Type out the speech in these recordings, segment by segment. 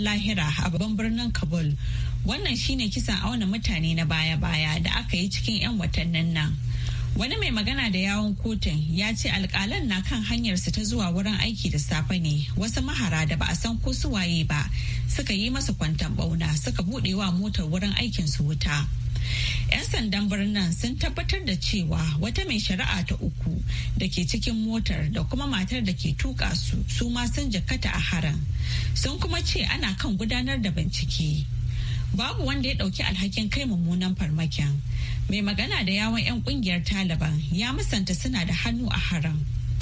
lahira a babban birnin Kabul. Wannan shine kisan auna mutane na baya-baya da aka yi cikin 'yan watannin nan. Wani mai magana da yawon kotun ya ce alƙalan na kan hanyarsu ta zuwa wurin aiki da safe ne. Wasu mahara da ba a san ko su waye ba suka yi masa kwanton bauna suka buɗe wa motar wurin aikinsu wuta. 'Yan sandan birnin sun tabbatar da cewa wata mai shari'a ta uku da ke cikin motar da kuma matar da ke tuka su ma sun jikkata a harin. Sun kuma ce ana kan gudanar da bincike. Babu wanda ya ɗauki alhakin kai mummunan farmakin. Mai magana da yawon 'yan kungiyar Taliban ya musanta suna da hannu a harin.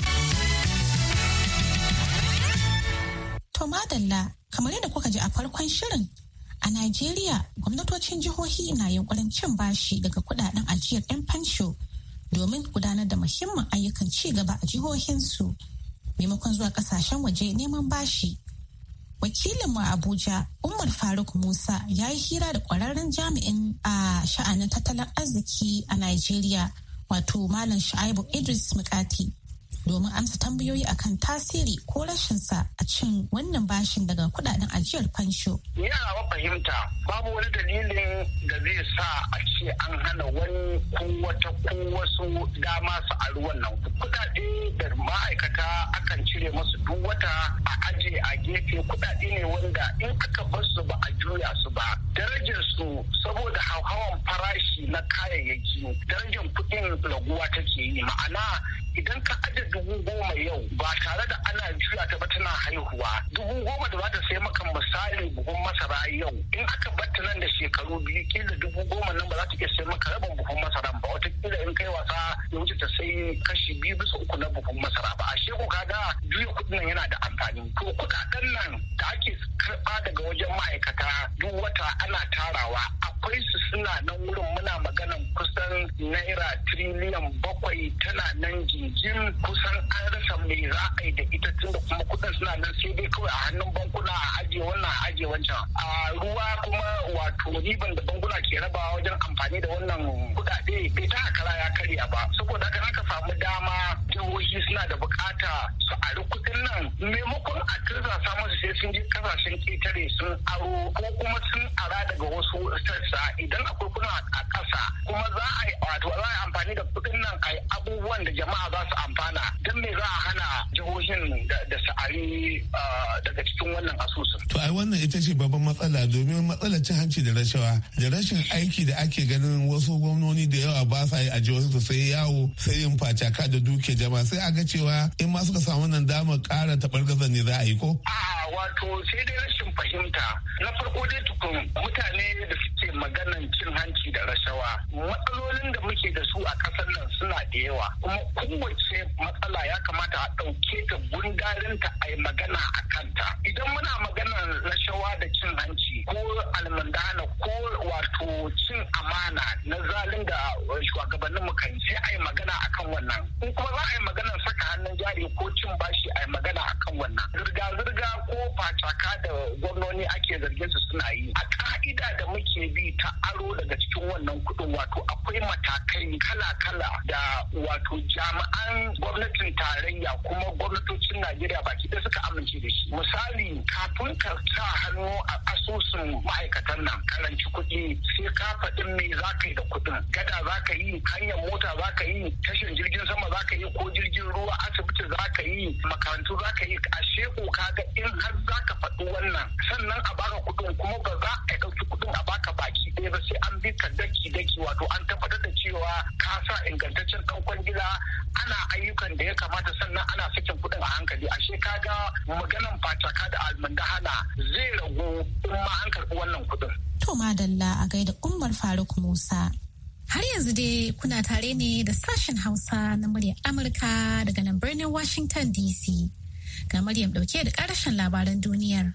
To madalla, kamar yadda kuka ji a farkon shirin, a Najeriya gwamnatocin jihohi na yunkurin cin bashi daga kudaden ajiyar 'yan fansho domin gudanar da muhimman ayyukan ci gaba a jihohinsu maimakon zuwa kasashen waje neman bashi. Wakilinmu a Abuja, Umar Faruk Musa ya yi hira da kwararren jami'in a sha'anin tattalin arziki a Najeriya, wato Malam Shu'aibu Idris Mikati, domin amsa tambayoyi akan tasiri ko rashinsa a cin wannan bashin daga kudaden ajiyar fansho. Yana wa fahimta babu wani dalilin da zai sa a ce an hana wani ko wata ko wasu dama su ari wannan kudade da ma'aikata akan cire masu duk wata a aje a gefe. Kudade ne wanda in aka bar su ba a juya su ba, darajar su saboda hauhawan farashi na kayayyaki darajar kudin raguwa take yi. Ma'ana idan ka aje 10,000 yau ba tare da ana juya ta ba tana haihuwa, 10,000 da za ta sai maka misali buhun masara yau, in aka batta nan da shekaru biyu kila 10,000 nan ba za ta iya sai maka rabin buhun masara ba, watakila in kai wasa ya wuce ta sai kashi 2/3 na buhun masara ba. Ashe ko kaga juya kudin nan yana da amfani. To kudaden nan da ake karba daga wajen ma'aikata duk wata ana tarawa, akwai su suna nan wurin. Muna maganan kusan naira tiriliyan 7 tana nan jinjin, kusan an rasa me za a yi da ita tun da kuma kudin suna nan sai dai kawai a hannun bankuna a ajiye wannan a ajiye wancan. A ruwa kuma wato riban da bankuna ke rabawa wajen amfani da wannan kudade bai ta kara ya karya ba. Saboda haka aka samu dama jihohi suna da bukata su ari kudin nan maimakon a tirsasa musu sai sun je kasashen ketare sun aro ko kuma sun ara daga wasu sassa. Idan akwai kudin a ƙasa kuma za a yi wato za a yi amfani da kudin nan a yi abubuwan da jama'a za su amfana, don me za a hana jihohin da sa'ari daga cikin wannan asusun. To ai wannan ita ce babban matsala, domin matsalar cin hanci da rashawa da rashin aiki da ake ganin wasu gwamnoni da yawa ba sa yi a jihohinsu sai yawo sai yin facaka da duke jama'a, sai a ga cewa in ma suka samu nan damar ƙara taɓargazar ne za a yi ko? Wato sai dai rashin fahimta. Na farko dai tukun mutane da suke maganan cin hanci da rashawa, matsalolin da muke da su a ƙasar nan suna da yawa, kuma kowace matsala ya kamata a ɗauke ta gundarinta a yi magana a kanta. Idan muna maganar rashawa da cin hanci ko almandana ko wato cin amana na zalin da shugabannin mu kan sai a yi magana akan wannan. In kuma za a yi maganar saka hannun jari ko cin bashi a yi magana akan wannan. Zirga-zirga ko facaka da gwamnoni ake zargin su suna yi. A ka'ida da muke bi ta aro daga cikin wannan kuɗin wato akwai matakai kala-kala da wato jami'an gwamnatin tarayya kuma gwamnatocin Najeriya baki da suka amince da shi. Misali, kafin ka sa hannu a asusun ma'aikatan nan karanci kuɗi sai ka faɗi me za ka yi da kuɗin. Gada za ka yi, hanyar mota za ka yi, tashin jirgin sama za ka yi ko jirgin ruwa, asibiti za ka yi, makarantu za ka yi. Ashe ko kaga in har za ka faɗi wannan sannan a baka kuɗin kuma ba za a ɗauki kuɗin a baka baki ɗaya ba sai an bi ka daki-daki wato an tabbatar da cewa ka sa ingantaccen ɗan kwangila ana ayyukan da ya kamata sannan ana sakin kuɗin a hankali. Ashe kaga maganan facaka da almundahana zai ragu in ma an karɓi wannan kuɗin. To madalla a gaida Umar Faruk Musa. Har yanzu dai kuna tare ne da sashen Hausa na muryar Amurka daga nan birnin Washington DC. Ga Maryam ɗauke da ƙarashin labaran duniyar.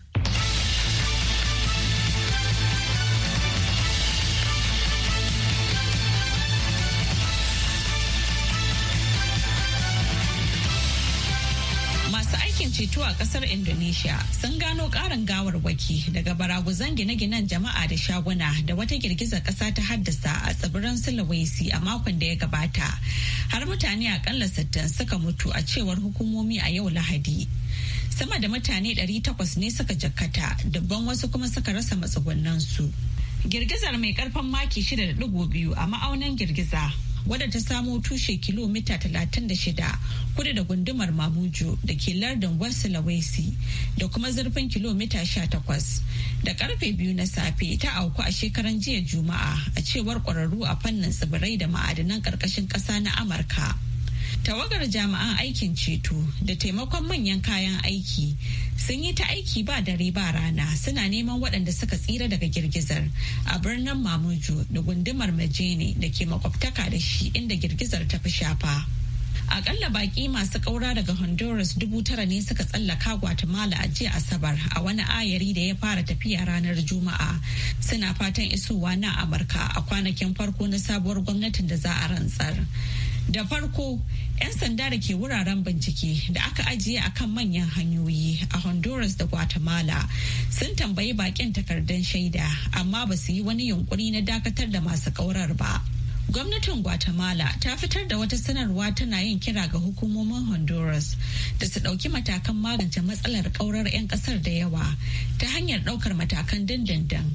ceto a kasar Indonesia sun gano karin gawarwaki daga baraguzan gine-ginen jama'a da shaguna da wata girgizar kasa ta haddasa a tsibirin Sulawesi a makon da ya gabata. Har mutane akalla 60 suka mutu a cewar hukumomi a yau Lahadi. Sama da mutane 800 ne suka jakkata, dubban wasu kuma suka rasa matsugunansu. Girgizar mai karfin maki 6.2 a ma'aunin girgiza, wadda ta samo tushe kilomita 36 kudu da gundumar Mamuju da ke lardin West Sulawesi da kuma zurfin kilomita 18 da karfe 2 na safe ta auku a shekaran jiya Juma'a a cewar kwararru a fannin tsibirai da ma'adanan karkashin ƙasa na Amurka. Tawagar jami'an aikin ceto da taimakon manyan kayan aiki sun yi ta aiki ba dare ba rana suna neman waɗanda suka tsira daga girgizar a birnin Mamuju da gundumar Majene da ke makwabtaka da shi inda girgizar ta fi shafa. Akalla baki masu ƙaura daga Honduras 9,000 ne suka tsallaka Guatemala a jiya Asabar a wani ayari da ya fara tafiya ranar Juma'a. Suna fatan isowa na Amurka a kwanakin farko na sabuwar gwamnatin da za a rantsar. Da farko, 'yan sanda da ke wuraren bincike da aka ajiye a kan manyan hanyoyi a Honduras da Guatemala sun tambayi bakin takardun shaida, amma ba su yi wani yunkuri na dakatar da masu ƙaurar ba. Gwamnatin Guatemala ta fitar da wata sanarwa tana yin kira ga hukumomin Honduras da su ɗauki matakan magance matsalar ƙaurar 'yan ƙasar da yawa ta hanyar ɗaukar matakan dindindin.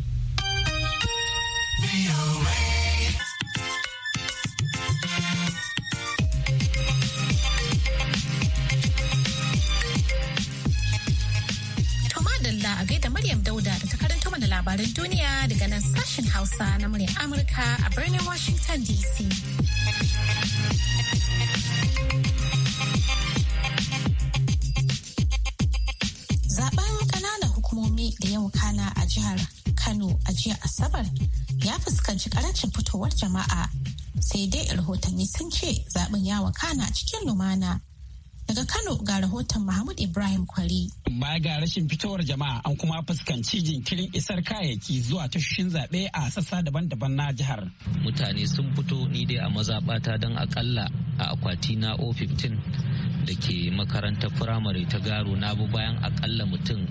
A gaida Maryam Dauda da ta karanto mana labaran duniya daga nan sashen Hausa na muryar Amurka a birnin Washington DC. Zaben ƙananan hukumomi da ya wakana a jihar Kano a jiya Asabar ya fuskanci karancin fitowar jama'a, sai dai rahotanni sun ce zaben ya wakana cikin lumana. Daga Kano ga rahoton Mahmud Ibrahim Kwari. Baya ga rashin fitowar jama'a an kuma fuskanci jinkirin isar kayayyaki zuwa tashoshin zaɓe a sassa daban-daban na jihar. Mutane sun fito ni dai a mazaɓata don akalla a akwati na O15 da ke makarantar firamare ta Garo na bu bayan akalla mutum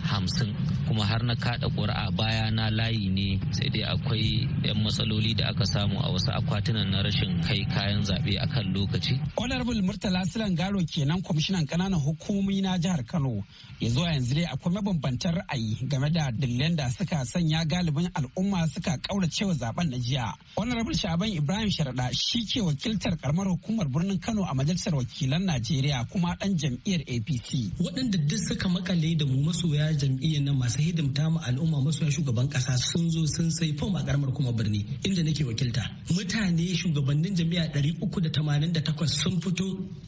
50 kuma har na kada ƙuri'a baya na layi ne, sai dai akwai 'yan matsaloli da aka samu a wasu akwatunan na rashin kai kayan zaɓe a kan lokaci. Honorable Murtala Silan Garo kenan kwamishinan ƙananan hukumomi na jihar Kano. Ya zuwa yanzu dai akwai mabambantan ra'ayi game da dalilan da suka sanya galibin al'umma suka kauracewa zaben na jiya. Honorable Shaban Ibrahim Sharaɗa shi ke wakiltar karamar hukumar birnin Kano a majalisar wakilan Najeriya kuma ɗan jam'iyyar APC. Waɗanda duk suka makale da mu masoya jam'iyyar nan masu hidimta ma al'umma masoya shugaban kasa sun zo sun sai fom a karamar kuma birni inda nake wakilta. Mutane shugabannin jam'iyya 388 sun fito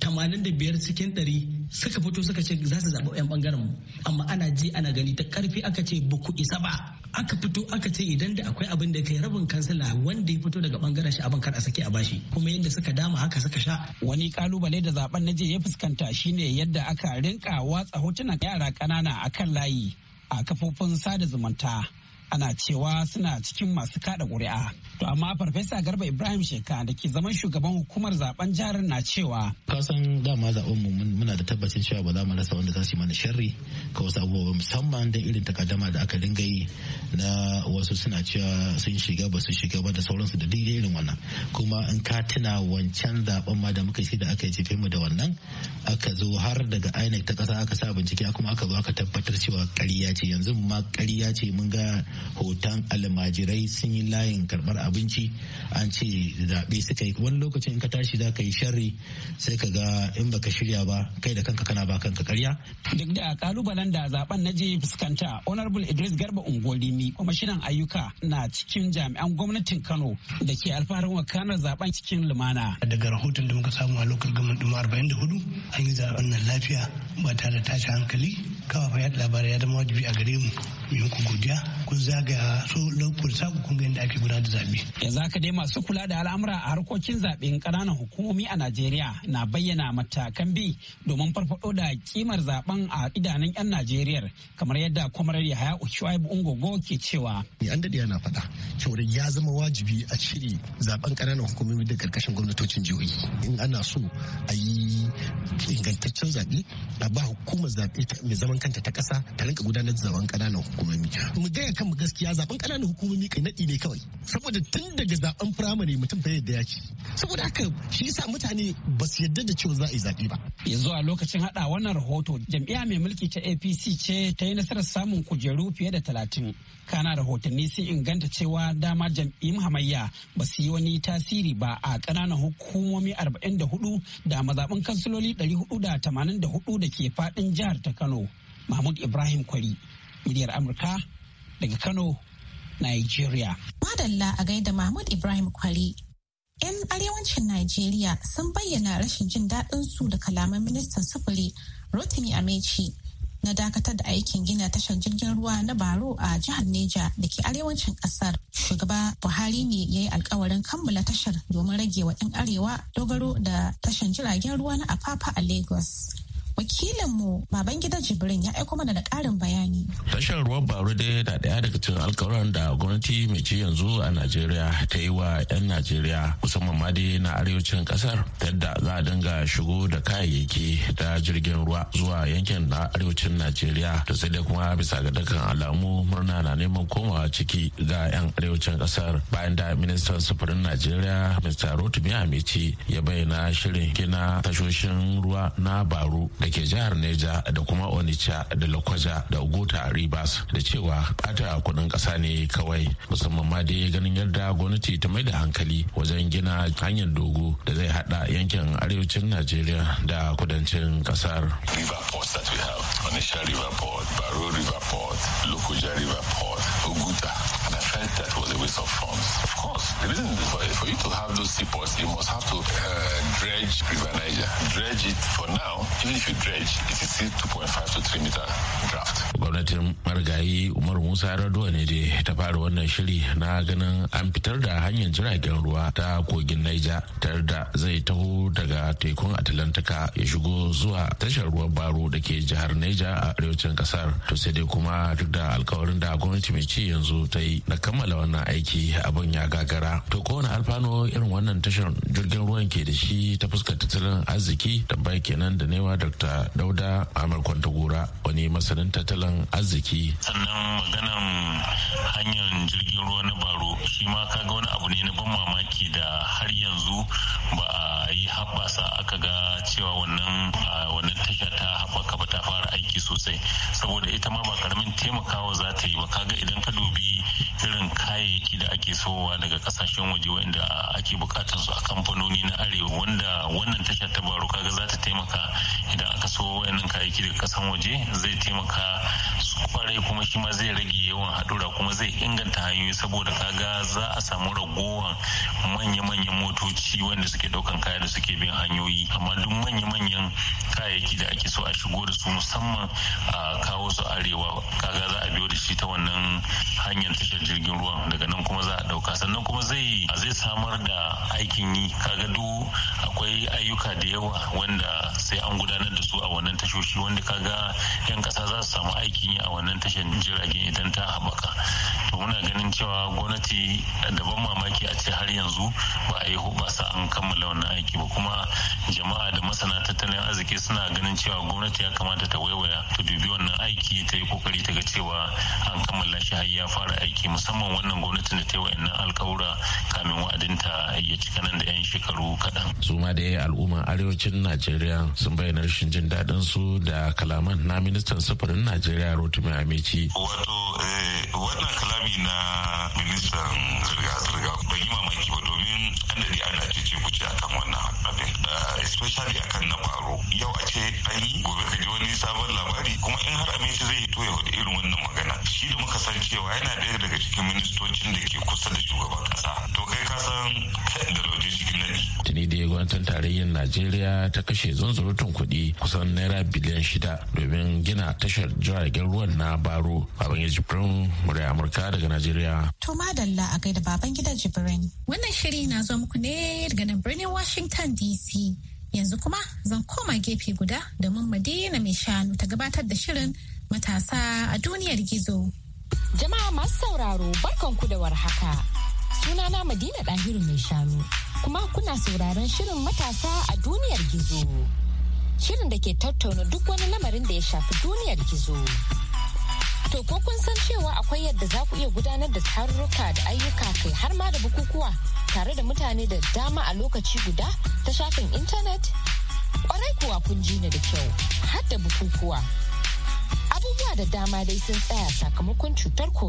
85 cikin 100 suka fito suka ce za su zaɓi 'yan bangaren mu, amma ana ji ana gani ta karfi aka ce ba ku isa ba. Aka fito aka ce idan da akwai abin da kai rabin kansila wanda ya fito daga bangaren shi abin kar a sake a bashi, kuma yadda suka dama haka suka sha. Wani kalubale da zaben na je ya fuskanta shine yadda aka rinka watsa hotunan yara ƙanana akan layi a kafofin sada zumunta, ana cewa suna cikin masu kada ƙuri'a. To amma Farfesa Garba Ibrahim Sheka da ke zaman shugaban hukumar zaben jihar na cewa kasan dama zaben mu muna da tabbacin cewa ba za mu rasa wanda za su yi mana sharri ka wasu abubuwa, musamman da irin takaddama da aka dinga yi na wasu suna cewa sun shiga ba su shiga ba da sauransu da daidai irin wannan. Kuma in ka tuna wancan zaben ma da muka shi da aka jefe mu da wannan, aka zo har daga INEC ta kasa aka sa bincike kuma aka zo aka tabbatar cewa ƙarya ce. Yanzu ma ƙarya ce, mun ga hoton almajirai sun yi layin karɓar abinci an ce zaɓe suka yi. Wani lokacin in ka tashi za ka yi sharri sai ka ga in baka shirya ba kai da kanka kana ba kanka ƙarya. Duk da kalubalen da zaben na je fuskanta, Honorable Idris Garba Ungolimi kwamishinan ayyuka na cikin jami'an gwamnatin Kano da ke alfaharin wakanar zaben cikin lumana. Daga rahoton da muka samu a lokal gaman 44 an yi zaben nan lafiya ba tare da tashin hankali. Kafafen yaɗa labarai ya zama wajibi a gare mu yi ku godiya, kun zagaya so lokacin saku kun ga yadda ake gudanar da zaɓe. Yanzu haka dai masu kula da al'amura a harkokin zaɓen ƙananan hukumomi a Najeriya na bayyana matakan bi domin farfaɗo da kimar zaben a idanun 'yan Najeriya, kamar yadda kwamarar Yahaya Ushuaibu Ungogo ke cewa. An daɗe yana faɗa cewa ya zama wajibi a cire zaben ƙananan hukumomi da ƙarƙashin gwamnatocin jihohi in ana so a yi ingantaccen zaɓe, a ba hukumar zaɓe mai zaman zaman kanta ta ƙasa ta rinka gudanar da zaben ƙananan hukumomi. Mu gaya kan mu gaskiya zaben ƙananan hukumomi kai naɗi ne kawai. Saboda tun daga zaben firamare mutum fa yadda ya ci. Saboda haka shi yasa mutane ba su yarda da cewa za a yi zaɓe ba. Yanzu a lokacin haɗa wannan rahoto jam'iyya mai mulki ta APC ce ta yi nasarar samun kujeru fiye da 30. Kana rahotanni sun inganta cewa dama jam'iyyun hamayya ba su yi wani tasiri ba a ƙananan hukumomi 44 da mazaɓin kansiloli 484 da ke faɗin jihar ta Kano. Mahmud Ibrahim Kwari, muryar Amurka daga Kano, Nigeria. Madalla a gaida Mahmud Ibrahim Kwari. 'Yan arewacin Najeriya sun bayyana rashin jin daɗin su da kalaman ministan sufuri Rotimi Amechi na dakatar da aikin gina tashar jirgin ruwa na Baro a jihar Neja da ke arewacin ƙasar. Shugaba Buhari ne ya yi alkawarin kammala tashar domin rage wa 'yan arewa dogaro da tashar jiragen ruwa na Apapa a Lagos. Wakilinmu Babangida Jibrin ya aiko mana da ƙarin bayani. Tashar ruwan Baro dai na ɗaya daga cikin alkawaran da gwamnati mai ci yanzu a Najeriya ta yi wa 'yan Najeriya musamman ma dai na arewacin ƙasar yadda za a dinga shigo da kayayyaki da jirgin ruwa zuwa yankin na arewacin Najeriya. To sai dai kuma bisa ga dukkan alamu murna na neman komawa ciki ga 'yan arewacin ƙasar bayan da ministan sufurin Najeriya Mr. Rotimi Amechi ya bayyana shirin gina tashoshin ruwa na Baro da ke jihar Neja da kuma Onitsha da Lokoja da Oguta Rivers da cewa bata kudin kasa ne kawai musamman ma dai ganin yadda gwamnati ta mai da hankali wajen gina hanyar dogo da zai hada yankin arewacin Najeriya da kudancin kasar. River ports that we have, Onitsha River Port, Baro River Port, Lokoja River Port, Oguta, and I felt that was a waste of funds. Of course, the reason for you to have those seaports, you must have to dredge River Niger. Dredge it for now, even if you dredge, it is still 2.5 to 3 meter draft. Gwamnatin marigayi Umar Musa Raduwa ne dai ta fara wannan shiri na ganin an fitar da hanyar jiragen ruwa ta kogin Niger tare da zai taho daga tekun Atlantika ya shigo zuwa tashar ruwan Baro da ke jihar Niger a arewacin kasar. To sai dai kuma duk da alkawarin da gwamnati mai ci yanzu ta yi na kammala wannan aiki abin ya gagara. To kowane alfano irin wannan tashar jirgin ruwan ke da shi ta fuskar tattalin arziki tambayi kenan da newa Dr. Dauda Amar Kwantagora wani masanin tattalin arziki. Sannan maganan hanyar jirgin ruwa na Baro shi ma kaga wani abu ne na ban mamaki da har yanzu ba a yi haɓasa aka ga cewa wannan tasha ta haɓaka ba ta fara aiki sosai saboda ita ma ba karamin taimakawa za ta yi ba. Kaga idan ka dubi irin kayayyaki da ake sowa daga kasashen waje wanda ake bukatar su a kamfanoni na arewa wanda wannan tasha ta Baro kaga za ta taimaka idan aka so wayannan kayayyaki daga kasan waje zai taimaka su kwarai kuma shi ma zai rage yawan haɗura kuma zai inganta hanyoyi saboda kaga za a samu ragowar manya-manyan motoci wanda suke ɗaukan kaya da suke bin hanyoyi amma duk manya-manyan kayayyaki da ake so a shigo da su musamman a kawo su arewa kaga za a biyo da shi ta wannan hanyar tashar jirgin ruwan daga nan kuma za a ɗauka sannan kuma zai samar da aikin yi kaga duk akwai ayyuka da yawa wanda sai an gudanar da su a wannan tashoshi wanda kaga 'yan ƙasa za su samu aikin yi a wannan tashar jiragen idan ta haɓaka. To muna ganin cewa gwamnati da ban mamaki a ce har yanzu ba a yi hubasa an kammala wannan aiki ba kuma jama'a da masana tattalin arziki suna ganin cewa gwamnati ya kamata ta waiwaya ta dubi wannan aiki ta yi kokari ta ga cewa an kammala shi har ya fara aiki musamman wannan gwamnatin da ta yi wa'annan alkawura kamin wa'adinta ya cika nan da 'yan shekaru kaɗan. Su ma dai al'umman arewacin Najeriya sun bayyana rashin jin daɗin su da kalaman na ministan sufurin Najeriya Rotimi Amechi. Wato wannan kalami na ministan zirga-zirga bai yi mamaki ba domin an daɗe ana cece kuce akan wannan abin especially akan na Baro. Yau a ce an yi gobe ka ji wani sabon labari kuma in har Amechi zai hito ya wada irin wannan magana shi da muka san cewa yana ɗaya daga cikin ministocin da ke kusa da shugaban ƙasa to kai ka san da lauje cikin nadi. Tuni da gwamnatin tarayyar Najeriya ta kashe zunzurutun kuɗi kusan naira biliyan 6 domin gina tashar jiragen ruwan na Baro. Baban Jibrin murya Amurka daga Najeriya. To madalla a gaida baban gida Jibrin. Wannan shiri na zo muku ne daga nan birnin Washington DC. Yanzu kuma zan koma gefe guda domin Madina mai shanu ta gabatar da shirin matasa a duniyar gizo. Jama'a masu sauraro barkanku da warhaka. Sunana Madina Dahiru mai shanu kuma kuna sauraron shirin matasa a duniyar gizo. shirin da ke tattauna duk wani lamarin da ya shafi duniyar gizo. To ko kun san cewa akwai yadda za ku iya gudanar da tarurruka da ayyuka kai har ma da bukukuwa tare da mutane da dama a lokaci guda ta shafin intanet? Kwarai kuwa kun ji ni da kyau, har da bukukuwa. Abubuwa da dama dai sun tsaya sakamakon cutar